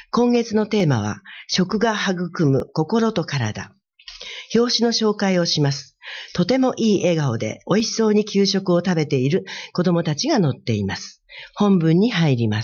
今月のテーマは、食が育む心と体。表紙の紹介をします。とてもいい笑顔で美味しそうに給食を食べている子どもたちが載っています。本文に入ります。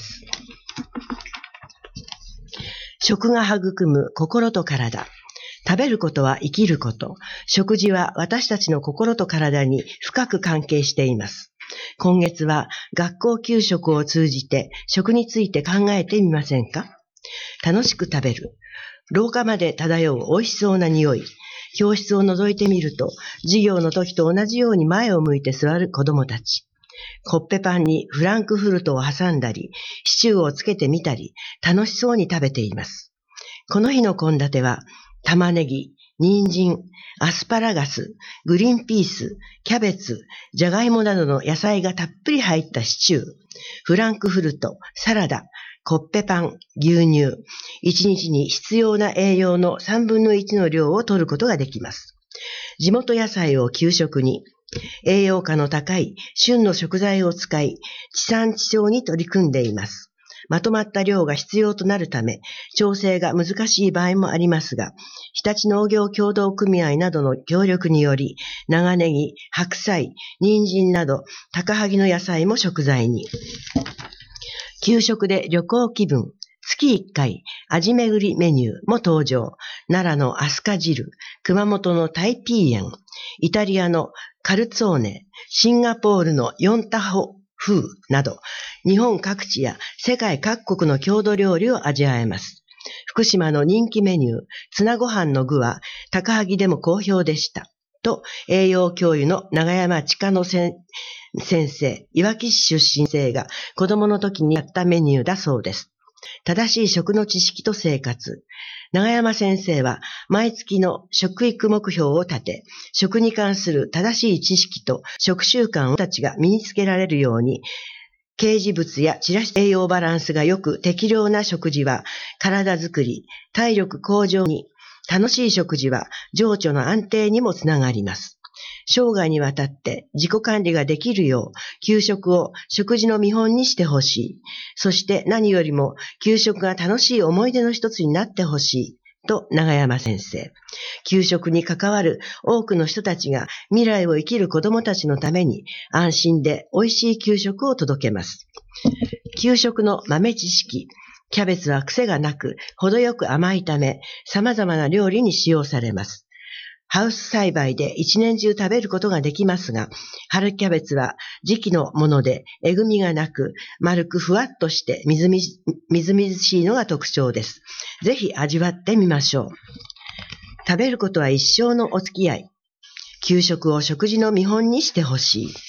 食が育む心と体。食べることは生きること。食事は私たちの心と体に深く関係しています。今月は学校給食を通じて食について考えてみませんか？楽しく食べる。廊下まで漂う美味しそうな匂い。教室を覗いてみると、授業の時と同じように前を向いて座る子供たち。コッペパンにフランクフルトを挟んだり、シチューをつけてみたり、楽しそうに食べています。この日の献立は、玉ねぎ、人参、アスパラガス、グリーンピース、キャベツ、じゃがいもなどの野菜がたっぷり入ったシチュー、フランクフルト、サラダ、コッペパン、牛乳、1日に必要な栄養の3分の1の量を取ることができます。地元野菜を給食に、栄養価の高い旬の食材を使い、地産地消に取り組んでいます。まとまった量が必要となるため、調整が難しい場合もありますが、日立農業協同組合などの協力により、長ネギ、白菜、人参など、高萩の野菜も食材に。給食で旅行気分、月1回、味巡りメニューも登場。奈良のアスカ汁、熊本のタイピーエン、イタリアのカルツォーネ、シンガポールのヨンタホ風など、日本各地や世界各国の郷土料理を味わえます。福島の人気メニュー、ツナご飯の具は高萩でも好評でした。と、栄養教諭の長山千佳乃先生、いわき市出身生が子供の時にやったメニューだそうです。正しい食の知識と生活。長山先生は毎月の食育目標を立て、食に関する正しい知識と食習慣をたちが身につけられるように、掲示物やチラシ栄養バランスが良く適量な食事は体づくり、体力向上に、楽しい食事は情緒の安定にもつながります。生涯にわたって自己管理ができるよう、給食を食事の見本にしてほしい。そして何よりも給食が楽しい思い出の一つになってほしい。と長山先生。給食に関わる多くの人たちが未来を生きる子どもたちのために安心で美味しい給食を届けます。給食の豆知識。キャベツは癖がなく、程よく甘いため、様々な料理に使用されます。ハウス栽培で一年中食べることができますが、春キャベツは時期のものでえぐみがなく、丸くふわっとしてみずみずしいのが特徴です。ぜひ味わってみましょう。食べることは一生のお付き合い。給食を食事の見本にしてほしい。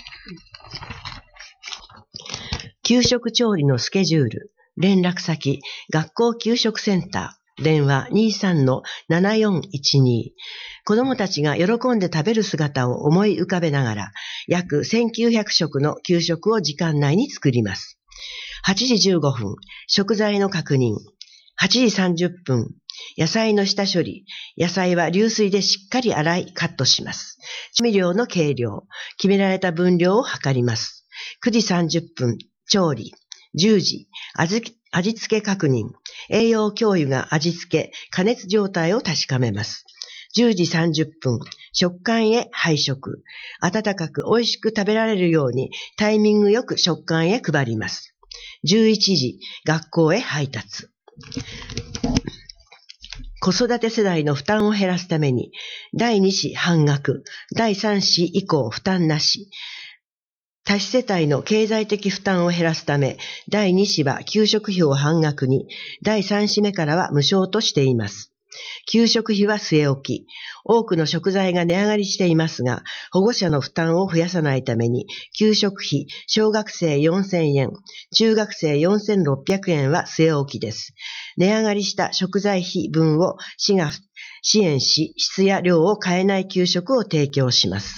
給食調理のスケジュール。連絡先、学校給食センター。電話 23-7412。子どもたちが喜んで食べる姿を思い浮かべながら、約1900食の給食を時間内に作ります。8時15分、食材の確認。8時30分、野菜の下処理。野菜は流水でしっかり洗いカットします。調味料の計量。決められた分量を測ります。9時30分、調理。10時、味付け確認。栄養教諭が味付け、加熱状態を確かめます。10時30分、食感へ配食。温かく美味しく食べられるようにタイミングよく食感へ配ります。11時、学校へ配達。子育て世代の負担を減らすために、第2子半額、第3子以降負担なし。多子世帯の経済的負担を減らすため、第2子は給食費を半額に、第3子目からは無償としています。給食費は据え置き、多くの食材が値上がりしていますが、保護者の負担を増やさないために、給食費、小学生4000円、中学生4600円は据え置きです。値上がりした食材費分を市が支援し、質や量を変えない給食を提供します。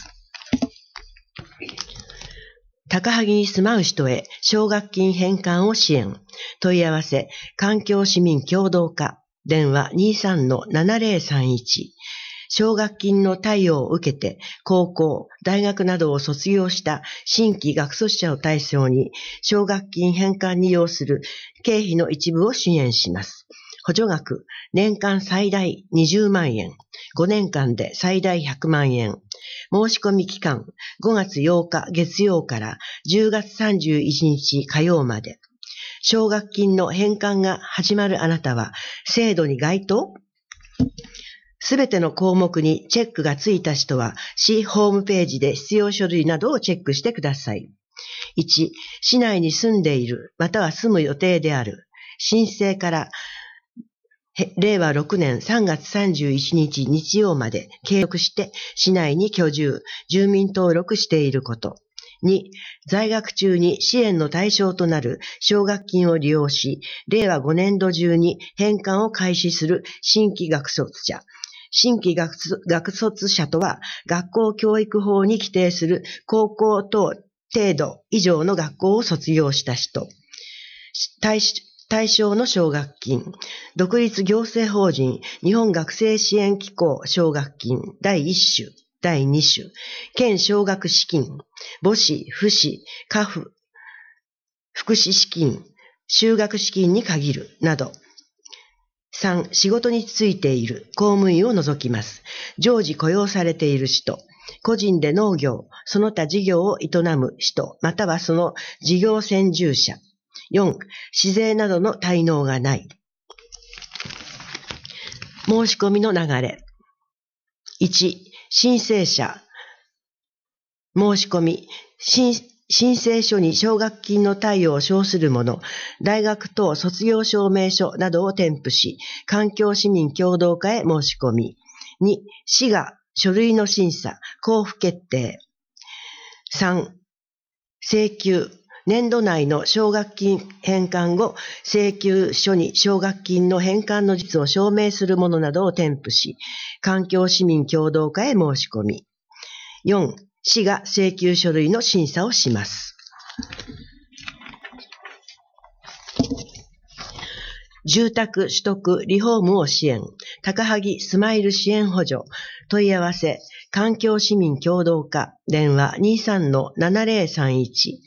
高萩に住まう人へ奨学金返還を支援。問い合わせ、環境市民協同課。電話 23-7031。 奨学金の貸与を受けて高校、大学などを卒業した新規学卒者を対象に奨学金返還に要する経費の一部を支援します。補助額、年間最大20万円、5年間で最大100万円。申し込み期間、5月8日月曜から10月31日火曜まで。奨学金の返還が始まるあなたは、制度に該当？すべての項目にチェックがついた人は、市ホームページで必要書類などをチェックしてください。1、市内に住んでいる、または住む予定である。申請から令和6年3月31日日曜まで継続して市内に居住、住民登録していること。2、在学中に支援の対象となる奨学金を利用し、令和5年度中に返還を開始する新規学卒者。新規学卒者とは、学校教育法に規定する高校等程度以上の学校を卒業した人。対象の奨学金、独立行政法人日本学生支援機構奨学金第1種、第2種、県奨学資金、母子、父子、家父、福祉資金、修学資金に限るなど。3、仕事に就いている公務員を除きます。常時雇用されている人、個人で農業、その他事業を営む人、またはその事業専従者。4、市税などの滞納がない。申し込みの流れ。1、申請者。申し込み。申請書に奨学金の貸与を称するもの、大学等卒業証明書などを添付し、環境市民協同課へ申し込み。2、市が書類の審査、交付決定。3、請求。年度内の奨学金返還後、請求書に奨学金の返還の実を証明するものなどを添付し、環境市民協同課へ申し込み。4、市が請求書類の審査をします。住宅取得リフォームを支援、高萩スマイル支援補助、問い合わせ、環境市民協同課、電話 23-7031。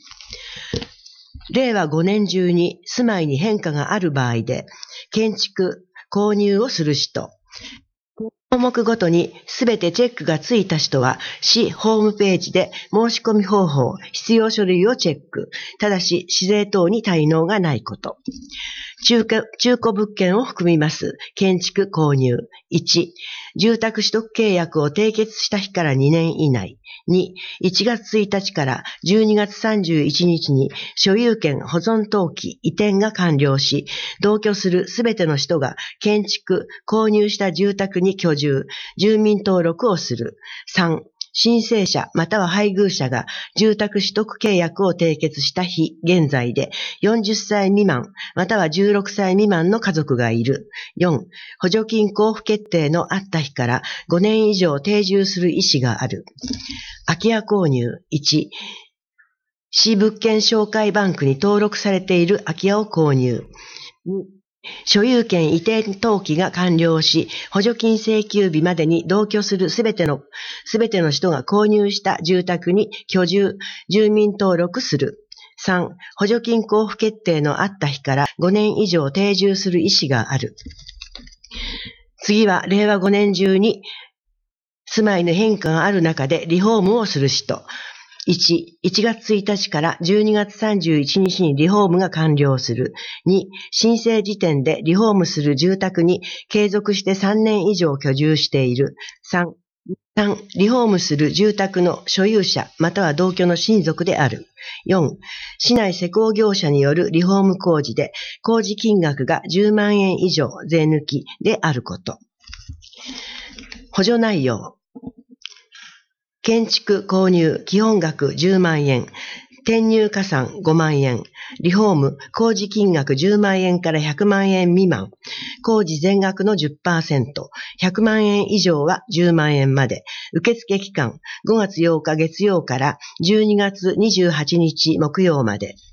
令和5年中に住まいに変化がある場合で、建築、購入をする人、項目ごとにすべてチェックがついた人は、市ホームページで申し込み方法、必要書類をチェック。ただし、市税等に滞納がないこと。中古物件を含みます。建築購入。1、住宅取得契約を締結した日から2年以内。2、1月1日から12月31日に所有権保存登記移転が完了し、同居するすべての人が建築、購入した住宅に居住、住民登録をする。3、申請者または配偶者が住宅取得契約を締結した日現在で40歳未満または16歳未満の家族がいる。4、補助金交付決定のあった日から5年以上定住する意思がある。空き家購入。1、市物件紹介バンクに登録されている空き家を購入。2、所有権移転登記が完了し、補助金請求日までに同居するすべての人が購入した住宅に居住、住民登録する。3、補助金交付決定のあった日から5年以上定住する意思がある。次は令和5年中に住まいの変化がある中でリフォームをする人。1、1月1日から12月31日にリフォームが完了する。2、申請時点でリフォームする住宅に継続して3年以上居住している。3、リフォームする住宅の所有者または同居の親族である。4、市内施工業者によるリフォーム工事で工事金額が10万円以上税抜きであること。補助内容。建築購入基本額10万円、転入加算5万円、リフォーム工事金額10万円から100万円未満、工事全額の 10%、100万円以上は10万円まで、受付期間5月8日月曜から12月28日木曜まで。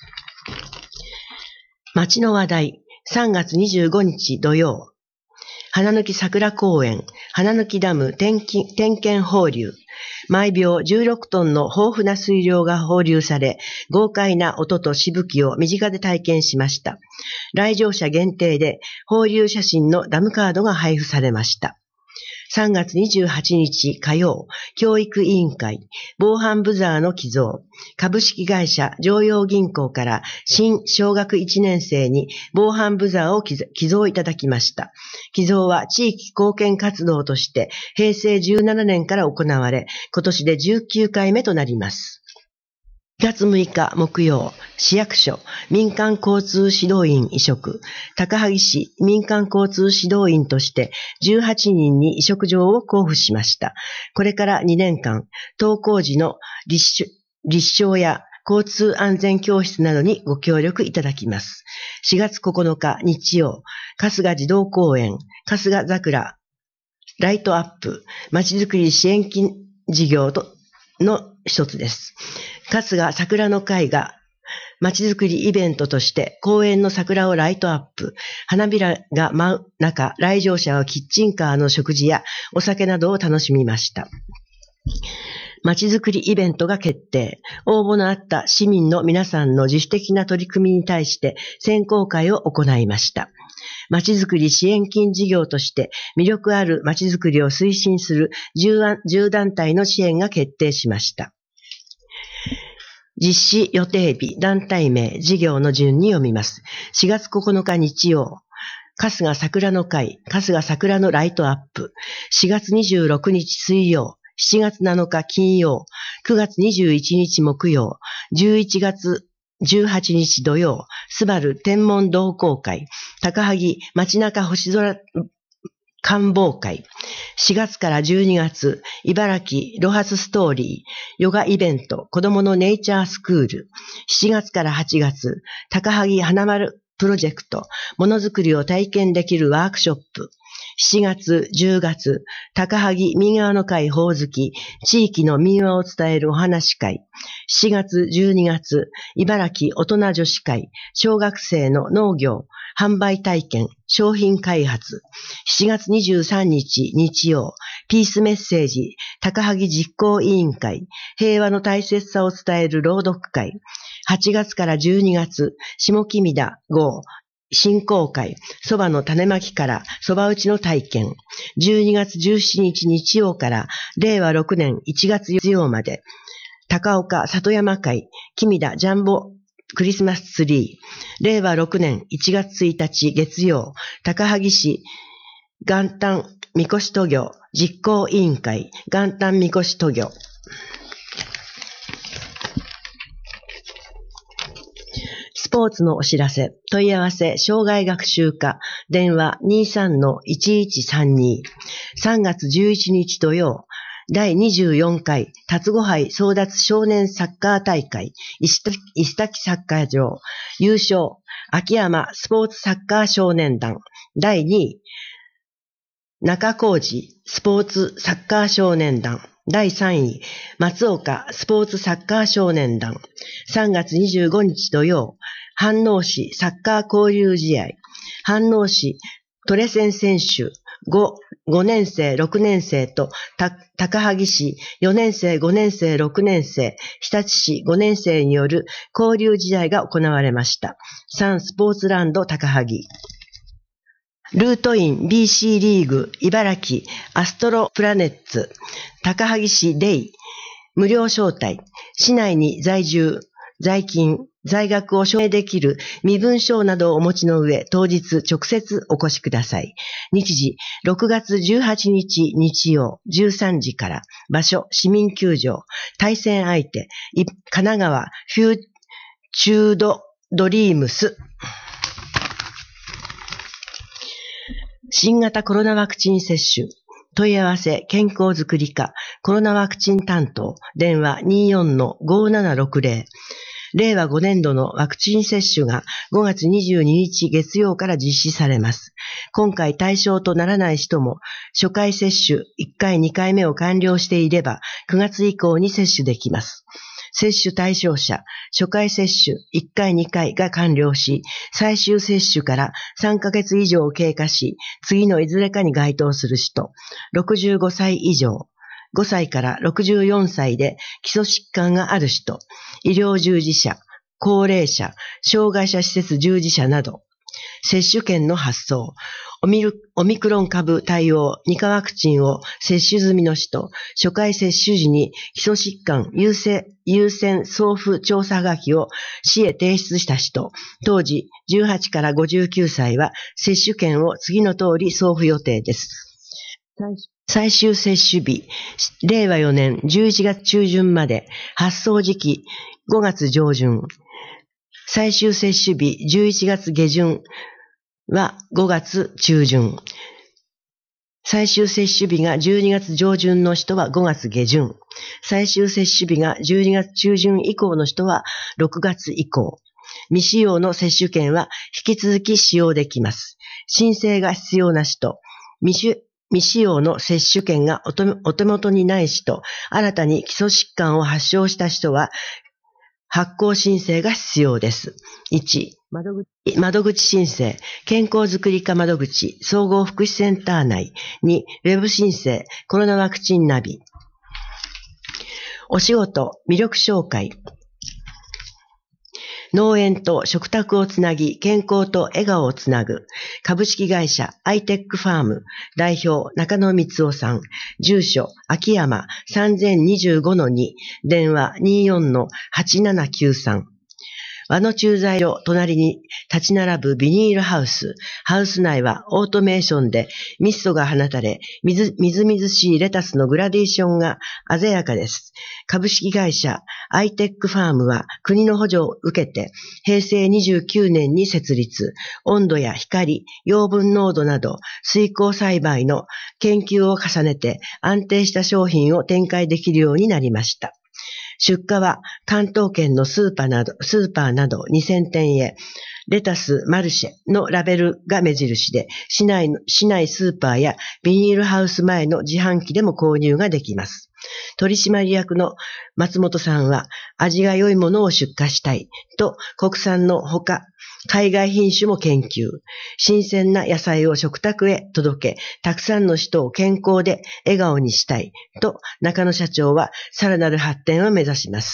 町の話題3月25日土曜。 花抜桜公園、花抜ダム点検放流、毎秒16トンの豊富な水量が放流され、豪快な音としぶきを身近で体験しました。来場者限定で放流写真のダムカードが配布されました。3月28日火曜、教育委員会、防犯ブザーの寄贈、株式会社常陽銀行から新小学1年生に防犯ブザーを寄贈いただきました。寄贈は地域貢献活動として平成17年から行われ、今年で19回目となります。4月6日木曜、市役所民間交通指導員委嘱、高萩市民間交通指導員として18人に委嘱状を交付しました。これから2年間、登校時の立証や交通安全教室などにご協力いただきます。4月9日日曜、春日児童公園、春日桜ライトアップ、まちづくり支援金事業の一つです。春日桜の会がまちづくりイベントとして公園の桜をライトアップ、花びらが舞う中、来場者はキッチンカーの食事やお酒などを楽しみました。まちづくりイベントが決定。応募のあった市民の皆さんの自主的な取り組みに対して選考会を行いました。まちづくり支援金事業として魅力あるまちづくりを推進する10団体の支援が決定しました。実施予定日、団体名、事業の順に読みます。4月9日日曜、春日桜の会、春日桜のライトアップ。4月26日水曜、7月7日金曜、9月21日木曜、11月18日土曜、スバル天文同好会、高萩街中星空観望会。4月から12月、茨城ロハスストーリー、ヨガイベント、子供のネイチャースクール。7月から8月、高萩花丸プロジェクト、ものづくりを体験できるワークショップ。7月、10月、高萩民話の会ほおずき、地域の民話を伝えるお話会。7月、12月、茨城大人女子会、小学生の農業、販売体験、商品開発。7月23日日曜、ピースメッセージ、高萩実行委員会、平和の大切さを伝える朗読会。8月から12月、下木見田号、振興会、蕎麦の種まきから蕎麦打ちの体験。12月17日日曜から令和6年1月4曜まで、高岡里山会、君田ジャンボクリスマスツリー。令和6年1月1日月曜、高萩市元旦みこし渡御実行委員会、元旦みこし渡御。スポーツのお知らせ、問い合わせ、障害学習課、電話 23-1132。3月11日土曜、第24回、龍子杯争奪少年サッカー大会、石滝サッカー場、優勝、秋山スポーツサッカー少年団、第2位、中浩二スポーツサッカー少年団、第3位、松岡スポーツサッカー少年団。3月25日土曜、飯能市サッカー交流試合。飯能市トレセン選手5年生、6年生と高萩市4年生、5年生、6年生、日立市5年生による交流試合が行われました。3スポーツランド高萩。ルートイン BC リーグ茨城アストロプラネッツ高萩市デイ無料招待市内に在住在勤在学を証明できる身分証などをお持ちの上当日直接お越しください。日時6月18日日曜13時から場所市民球場対戦相手神奈川フューチュードドリームス新型コロナワクチン接種。問い合わせ、健康づくり課、コロナワクチン担当、電話 24-5760。令和5年度のワクチン接種が5月22日月曜から実施されます。今回対象とならない人も、初回接種1回2回目を完了していれば、9月以降に接種できます。 接種対象者、初回接種1回2回が完了し、最終接種から3ヶ月以上経過し、次のいずれかに該当する人、65歳以上、5歳から64歳で基礎疾患がある人、医療従事者、高齢者、障害者施設従事者など、接種券の発送、オミクロン株対応2価ワクチンを接種済みの人、初回接種時に基礎疾患優先送付調査はがきを市へ提出した人、当時18から59歳は接種券を次の通り送付予定です。最終接種日、令和4年11月中旬まで、発送時期5月上旬、最終接種日11月下旬は5月中旬。最終接種日が12月上旬の人は5月下旬。最終接種日が12月中旬以降の人は6月以降。未使用の接種券は引き続き使用できます。申請が必要な人、未使用の接種券がお手元にない人、新たに基礎疾患を発症した人は発行申請が必要です。1、窓口申請、健康づくり課窓口、総合福祉センター内。2、ウェブ申請、コロナワクチンナビ。お仕事、魅力紹介。農園と食卓をつなぎ、健康と笑顔をつなぐ。株式会社アイテックファーム、代表中野光夫さん。住所、秋山 3025-2、電話 24-8793。和の駐在所隣に立ち並ぶビニールハウス。ハウス内はオートメーションでミストが放たれ、みずみずしいレタスのグラデーションが鮮やかです。株式会社アイテックファームは国の補助を受けて平成29年に設立。温度や光、養分濃度など水耕栽培の研究を重ねて安定した商品を展開できるようになりました。出荷は関東圏のスーパーなど2000店へ、レタスマルシェのラベルが目印で、市内スーパーやビニールハウス前の自販機でも購入ができます。取締役の松本さんは、味が良いものを出荷したいと国産のほか、海外品種も研究。新鮮な野菜を食卓へ届け、たくさんの人を健康で笑顔にしたいと中野社長はさらなる発展を目指します。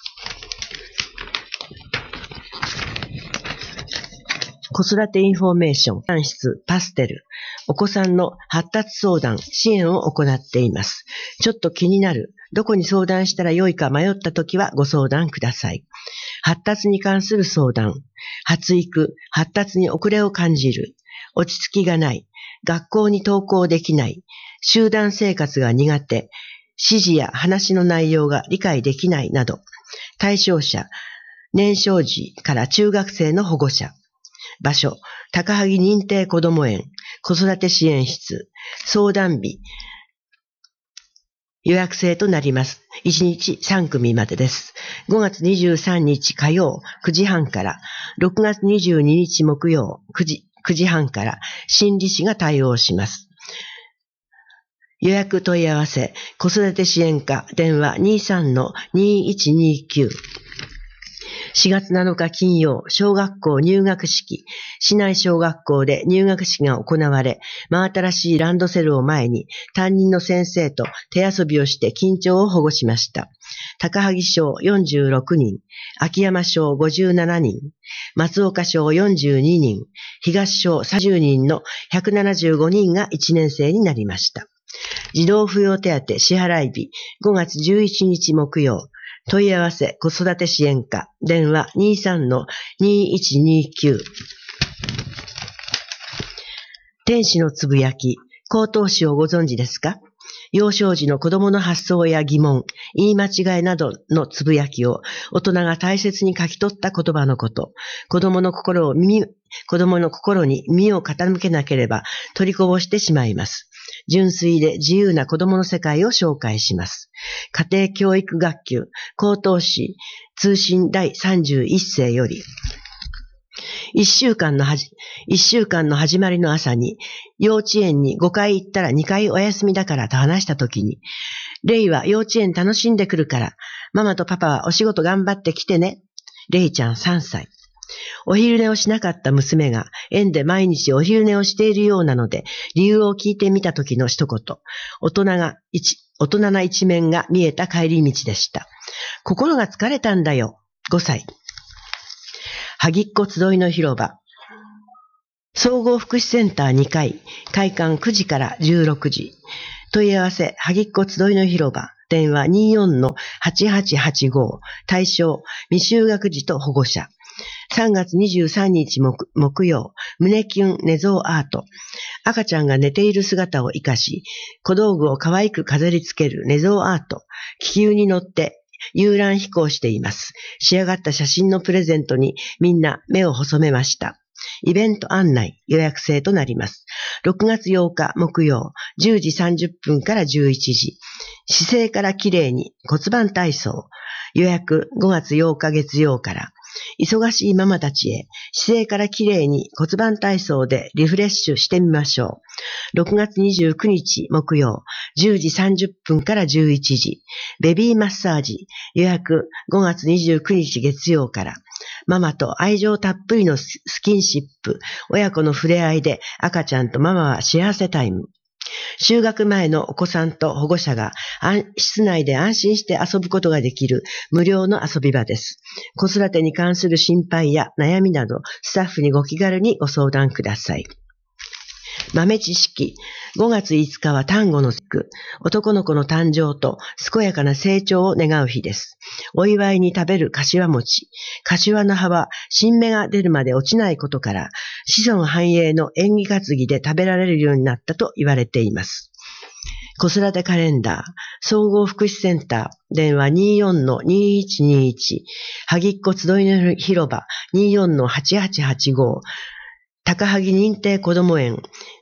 子育てインフォメーション、搬出、パステル、お子さんの発達相談、支援を行っています。ちょっと気になる、どこに相談したらよいか迷ったときはご相談ください。発達に関する相談、発育、発達に遅れを感じる、落ち着きがない、学校に登校できない、集団生活が苦手、指示や話の内容が理解できないなど、対象者、年少児から中学生の保護者、場所、高萩認定こども園、子育て支援室、相談日、予約制となります。1日3組までです。5月23日火曜9時半から、6月22日木曜9時半から、心理師が対応します。予約問い合わせ、子育て支援課、電話 23-2129。4月7日金曜、小学校入学式、市内小学校で入学式が行われ、真新しいランドセルを前に、担任の先生と手遊びをして緊張をほぐしました。高萩小46人、秋山小57人、松岡小42人、東小30人の175人が1年生になりました。児童扶養手当支払い日、5月11日木曜、問い合わせ子育て支援課、電話 23-2129。天使のつぶやき、口頭詩をご存知ですか？幼少時の子供の発想や疑問、言い間違いなどのつぶやきを大人が大切に書き取った言葉のこと。子供の心に耳を傾けなければ取りこぼしてしまいます。純粋で自由な子供の世界を紹介します。家庭教育学級、口頭詩、通信第31世より、1週間の始まりの朝に、幼稚園に5回行ったら2回お休みだからと話したときに、 レイは幼稚園楽しんでくるから、ママとパパはお仕事頑張ってきてね。レイちゃん3歳。お昼寝をしなかった娘が園で毎日お昼寝をしているようなので、理由を聞いてみた時の一言。大人な一面が見えた帰り道でした。心が疲れたんだよ。5歳。萩っ子集いの広場。総合福祉センター2階、開館9時から16時。問い合わせ、萩っ子集いの広場。電話 24-8885。対象、未就学児と保護者。3月23日木曜、胸キュン寝相アート。赤ちゃんが寝ている姿を生かし、小道具を可愛く飾り付ける寝相アート。気球に乗って遊覧飛行しています。仕上がった写真のプレゼントにみんな目を細めました。イベント案内、予約制となります。6月8日木曜、10時30分から11時。姿勢からきれいに骨盤体操。予約5月8日月曜から。忙しいママたちへ姿勢からきれいに骨盤体操でリフレッシュしてみましょう。6月29日木曜10時30分から11時。ベビーマッサージ予約5月29日月曜から。ママと愛情たっぷりのスキンシップ、親子の触れ合いで赤ちゃんとママは幸せタイム。就学前のお子さんと保護者が室内で安心して遊ぶことができる無料の遊び場です。子育てに関する心配や悩みなどスタッフにご気軽にご相談ください。豆知識。5月5日は端午の節句。男の子の誕生と健やかな成長を願う日です。お祝いに食べる柏餅。柏の葉は新芽が出るまで落ちないことから、子孫繁栄の縁起担ぎで食べられるようになったと言われています。子育てカレンダー。総合福祉センター。電話 24-2121。萩っ子集いの広場 24-8885。高萩認定こども園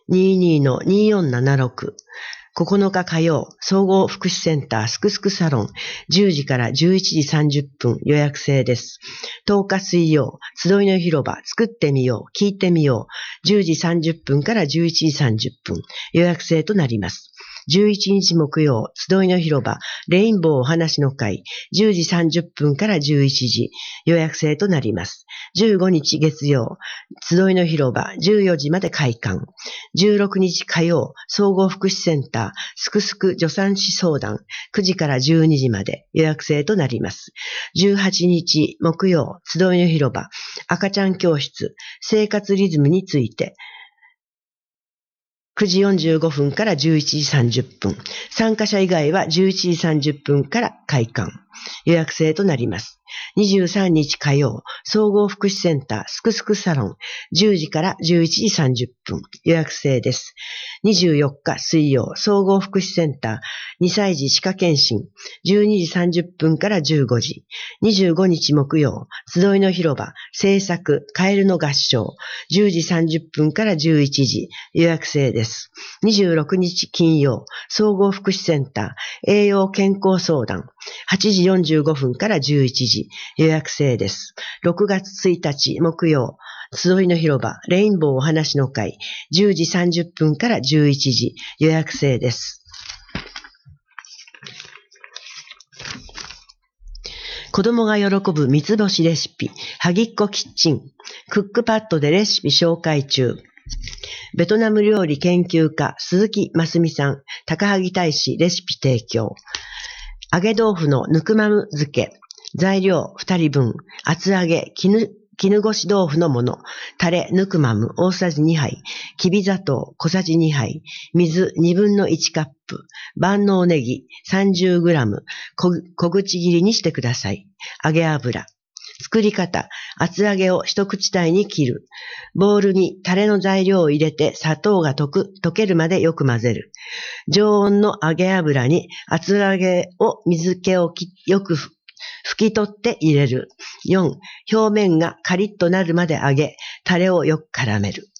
22-2476。9日火曜、総合福祉センターすくすくサロン10時から11時30分予約制です。10日水曜、集いの広場作ってみよう、聞いてみよう10時30分から11時30分予約制となります。11日木曜、集いの広場、レインボーお話の会、10時30分から11時、予約制となります。15日月曜、集いの広場、14時まで開館。16日火曜、総合福祉センター、すくすく助産師相談、9時から12時まで予約制となります。18日木曜、集いの広場、赤ちゃん教室、生活リズムについて、9時45分から11時30分。参加者以外は11時30分から開館。予約制となります。23日火曜、総合福祉センターすくすくサロン10時から11時30分。予約制です。24日水曜、総合福祉センター2歳児歯科検診12時30分から15時。25日木曜、集いの広場制作カエルの合唱10時30分から11時。予約制です。26日金曜、総合福祉センター栄養健康相談8時45分から11時。予約制です。6月1日木曜、集いの広場レインボーお話の会10時30分から11時。予約制です。子供が喜ぶ三つ星レシピ、萩っ子キッチン、クックパッドでレシピ紹介中。ベトナム料理研究家、鈴木真澄さん、高萩大使レシピ提供。揚げ豆腐のぬくまむ漬け。材料2人分。厚揚げ、絹ごし豆腐のもの。タレ、ぬくまむ大さじ2杯。きび砂糖小さじ2杯。水2分の1カップ。万能ネギ 30g。小口切りにしてください。揚げ油。作り方。厚揚げを一口大に切る。ボウルにタレの材料を入れて砂糖が溶けるまでよく混ぜる。常温の揚げ油に厚揚げを水気をよく拭き取って入れる。4. 表面がカリッとなるまで揚げ、タレをよく絡める。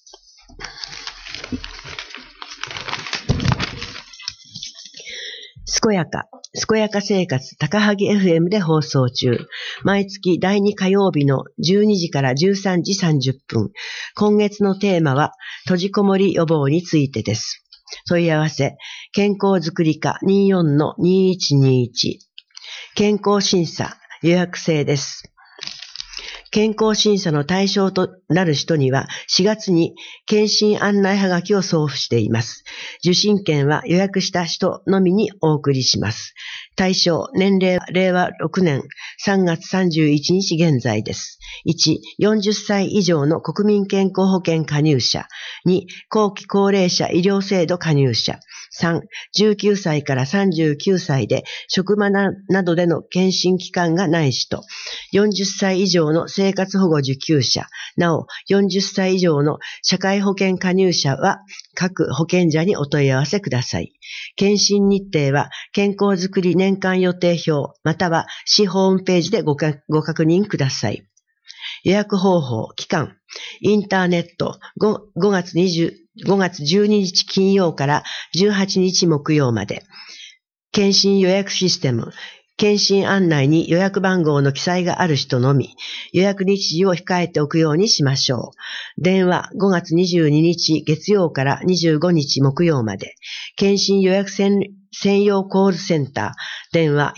健やか生活高萩 FM で放送中。毎月第2火曜日の12時から13時30分。今月のテーマは閉じこもり予防についてです。問い合わせ健康づくり課 24-2121。健康審査予約制です。健康審査の対象となる人には4月に検診案内はがきを送付しています。受診券は予約した人のみにお送りします。対象、年齢は令和6年3月31日現在です。1、40歳以上の国民健康保険加入者。2、後期高齢者医療制度加入者。3、19歳から39歳で職場などでの検診期間がない人。40歳以上の生活保護受給者。なお、40歳以上の社会保険加入者は各保険者にお問い合わせください。検診日程は健康づくり年間予定表または市ホームページでご確認ください。予約方法、期間、インターネット 5月12日金曜から18日木曜まで。検診予約システム、検診案内に予約番号の記載がある人のみ、予約日時を控えておくようにしましょう。電話5月22日月曜から25日木曜まで。検診予約専用コールセンター、電話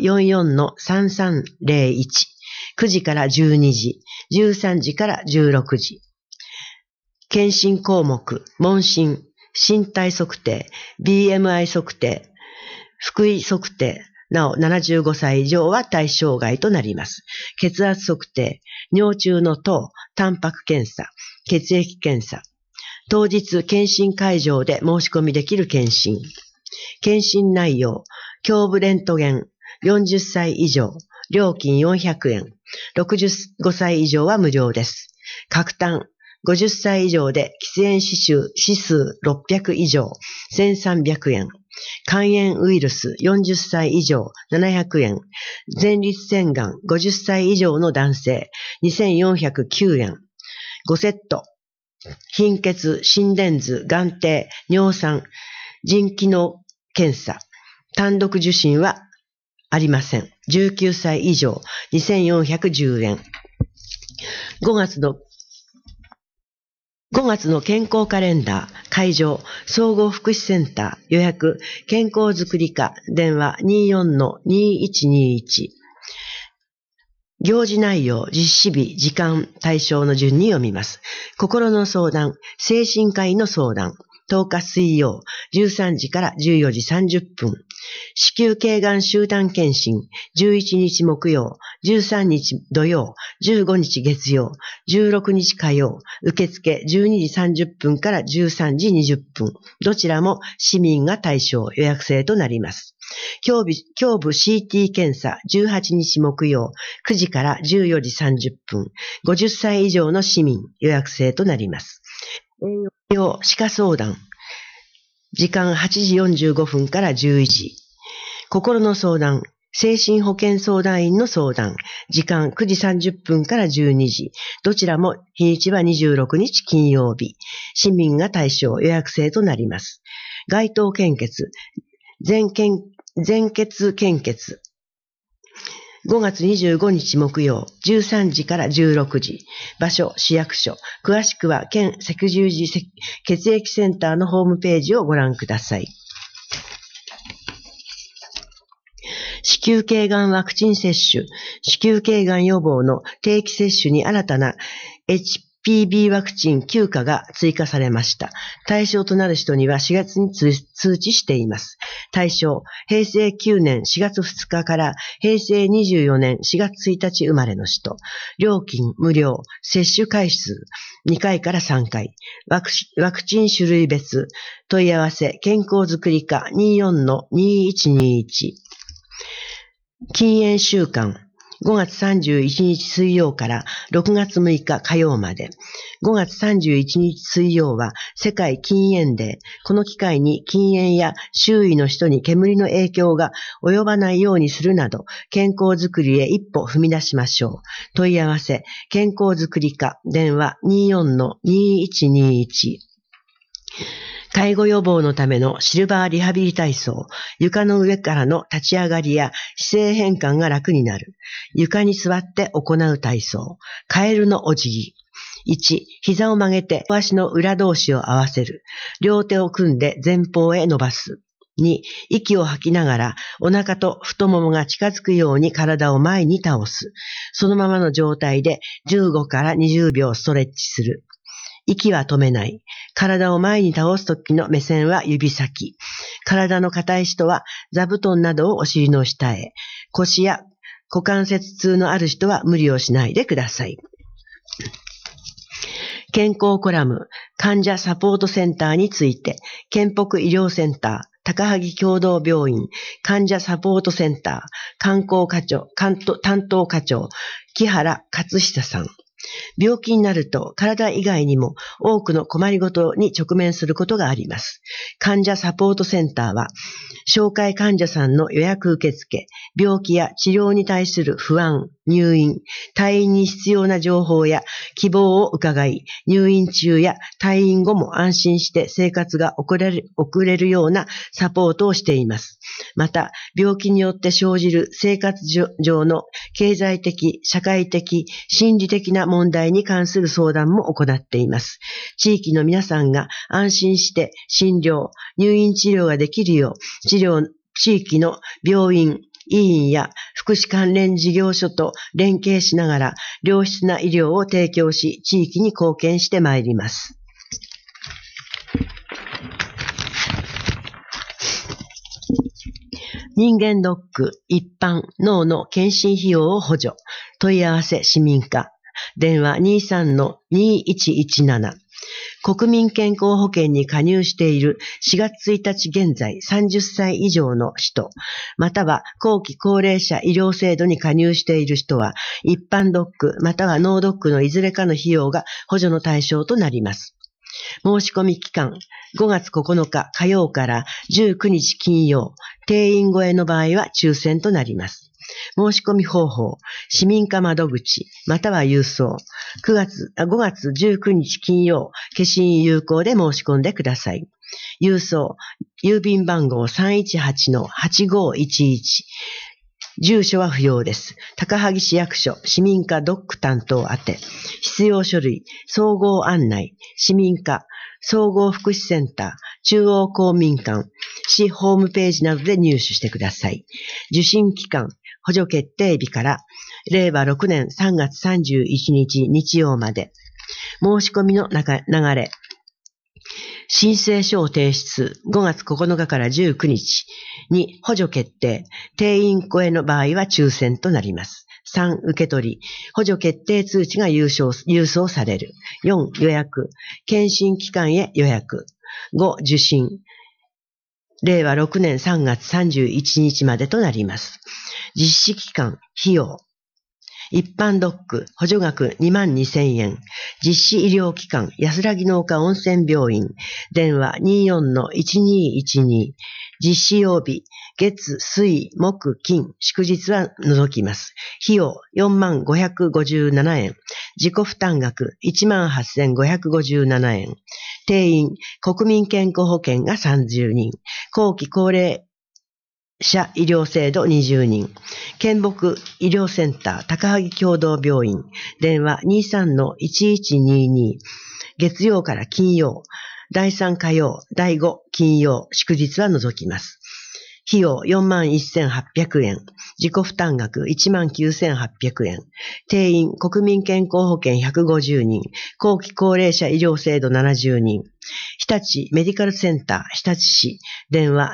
44-3301。9時から12時、13時から16時。検診項目、問診、身体測定、BMI 測定、腹囲測定、なお75歳以上は対象外となります。血圧測定、尿中の糖、タンパク検査、血液検査。当日検診会場で申し込みできる検診。検診内容、胸部レントゲン、40歳以上、料金400円。65歳以上は無料です。各単、50歳以上で喫煙指数600以上、1300円。肝炎ウイルス40歳以上、700円。前立腺がん50歳以上の男性、2409円。5セット。貧血、心電図、眼底、尿酸、腎機能検査。単独受診はありません。19歳以上、2410円。5月の健康カレンダー、会場、総合福祉センター、予約、健康づくり課、電話 24-2121。行事内容、実施日、時間、対象の順に読みます。心の相談、精神科医の相談。10日水曜、13時から14時30分。子宮頸がん集団検診、11日木曜、13日土曜、15日月曜、16日火曜、受付12時30分から13時20分。どちらも市民が対象、予約制となります。胸部 CT 検査、18日木曜、9時から14時30分。50歳以上の市民、予約制となります。栄養歯科相談。時間8時45分から11時。心の相談。精神保健相談員の相談。時間9時30分から12時。どちらも日にちは26日金曜日。市民が対象、予約制となります。街頭献血。全血献血。5月25日木曜、13時から16時。場所、市役所。詳しくは県赤十字血液センターのホームページをご覧ください。子宮頸がんワクチン接種。子宮頸がん予防の定期接種に新たな HPV ワクチン9価が追加されました。対象となる人には4月に通知しています。対象、平成9年4月2日から平成24年4月1日生まれの人。料金無料、接種回数2回から3回。ワクチン種類別、問い合わせ、健康づくり課 24-2121。禁煙週間。5月31日水曜から6月6日火曜まで。5月31日水曜は世界禁煙デー。この機会に禁煙や周囲の人に煙の影響が及ばないようにするなど、健康づくりへ一歩踏み出しましょう。問い合わせ、健康づくり課、電話 24-2121。介護予防のためのシルバーリハビリ体操。床の上からの立ち上がりや姿勢変換が楽になる。床に座って行う体操。カエルのお辞儀。1、膝を曲げて足の裏同士を合わせる。両手を組んで前方へ伸ばす。 2、息を吐きながらお腹と太ももが近づくように体を前に倒す。そのままの状態で15から20秒ストレッチする。息は止めない。体を前に倒すときの目線は指先。体の硬い人は座布団などをお尻の下へ。腰や股関節痛のある人は無理をしないでください。健康コラム、患者サポートセンターについて、健北医療センター、高萩共同病院、患者サポートセンター、担当課長、木原勝久さん。病気になると体以外にも多くの困りごとに直面することがあります。患者サポートセンターは、紹介患者さんの予約受付、病気や治療に対する不安、入院、退院に必要な情報や希望を伺い、入院中や退院後も安心して生活が送れるようなサポートをしています。また、病気によって生じる生活上の経済的、社会的、心理的な問題に関する相談も行っています。地域の皆さんが安心して診療、入院治療ができるよう、地域の病院、医院や福祉関連事業所と連携しながら良質な医療を提供し、地域に貢献してまいります。人間ドック一般脳の検診費用を補助。問い合わせ市民課。電話 23-2117。国民健康保険に加入している4月1日現在30歳以上の人、または後期高齢者医療制度に加入している人は、一般ドックまたは脳ドックのいずれかの費用が補助の対象となります。申し込み期間、5月9日火曜から19日金曜、定員超えの場合は抽選となります。申し込み方法、市民課窓口、または郵送。5月19日金曜、消印有効で申し込んでください。郵送、郵便番号 318-8511。住所は不要です。高萩市役所、市民課ドック担当宛て。必要書類、総合案内、市民課、総合福祉センター、中央公民館、市ホームページなどで入手してください。受診期間、補助決定日から令和6年3月31日日曜まで。申し込みの流れ。申請書を提出5月9日から19日に補助決定。定員超えの場合は抽選となります。3、受け取り。補助決定通知が郵送される。4、予約。検診期間へ予約。5、受診。令和6年3月31日までとなります。実施期間、費用。一般ドック、補助額22,000円。実施医療機関、安らぎ農家温泉病院。電話 24-1212。実施曜日、月、水、木、金、祝日は除きます。費用4557円。自己負担額 18,557 円。定員、国民健康保険が30人。後期高齢者医療制度20人。県北医療センター高萩共同病院。電話 23-1122。月曜から金曜。第3火曜、第5金曜、祝日は除きます。費用 41,800 円。自己負担額 19,800 円。定員、国民健康保険150人。後期高齢者医療制度70人。日立メディカルセンター日立市。電話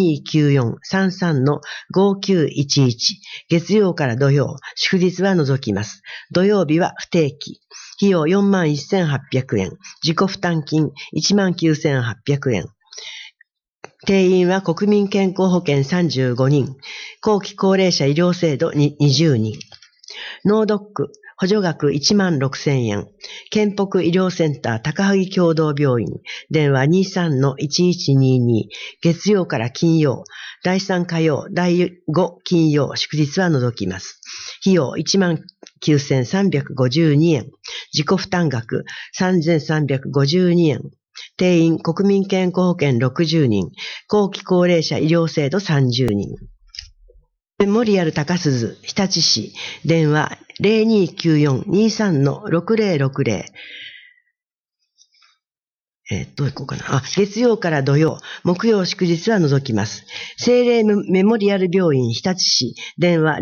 0294-33-5911。月曜から土曜、祝日は除きます。土曜日は不定期。費用 41,800 円。自己負担金 19,800 円。定員は国民健康保険35人。後期高齢者医療制度20人。脳ドック。補助額 16,000 円。県北医療センター高萩共同病院。電話 23-1122。月曜から金曜。第3火曜、第5金曜、祝日は除きます。費用 19,352 円。自己負担額 3,352 円。定員、国民健康保険60人。後期高齢者医療制度30人。メモリアル高鈴、日立市。電話 0294-23-6060。 どういこうかな。月曜から土曜、木曜祝日は除きます。聖霊メモリアル病院日立市、電話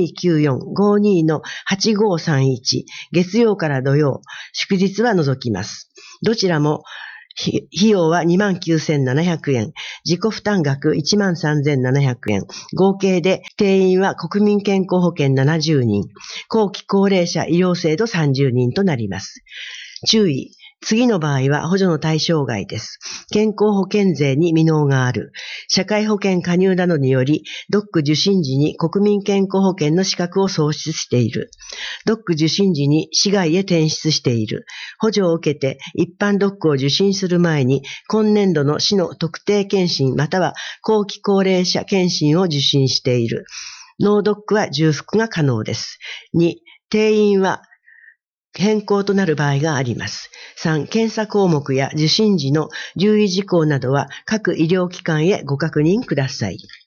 0294-52-8531、月曜から土曜、祝日は除きます。どちらも、費用は 29,700 円、自己負担額 13,700 円、合計で定員は国民健康保険70人、後期高齢者医療制度30人となります。注意。次の場合は補助の対象外です。健康保険税に未納がある。社会保険加入などにより、ドック受診時に国民健康保険の資格を喪失している。ドック受診時に市外へ転出している。補助を受けて一般ドックを受診する前に、今年度の市の特定健診または後期高齢者健診を受診している。ノードックは重複が可能です。2、定員は変更となる場合があります。3、検査項目や受診時の留意事項などは各医療機関へご確認ください。